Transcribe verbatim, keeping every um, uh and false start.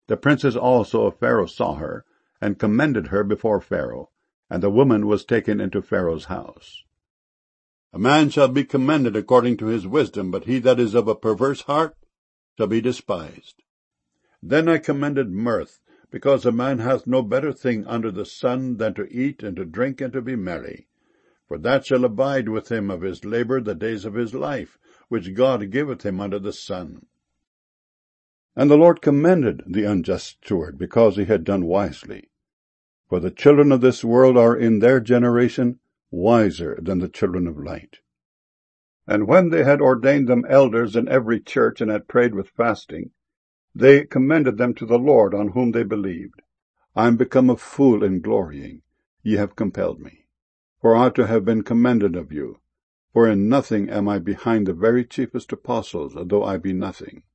The princes also of Pharaoh saw her, and commended her before Pharaoh, and the woman was taken into Pharaoh's house. A man shall be commended according to his wisdom, but he that is of a perverse heart shall be despised. Then I commended mirth, because a man hath no better thing under the sun than to eat and to drink and to be merry. For that shall abide with him of his labour the days of his life, which God giveth him under the sun. And the Lord commended the unjust steward, because he had done wisely. For the children of this world are in their generation wiser than the children of light. And when they had ordained them elders in every church, and had prayed with fasting, they commended them to the Lord, on whom they believed. I am become a fool in glorying. Ye have compelled me. For I ought to have been commended of you. For in nothing am I behind the very chiefest apostles, though I be nothing.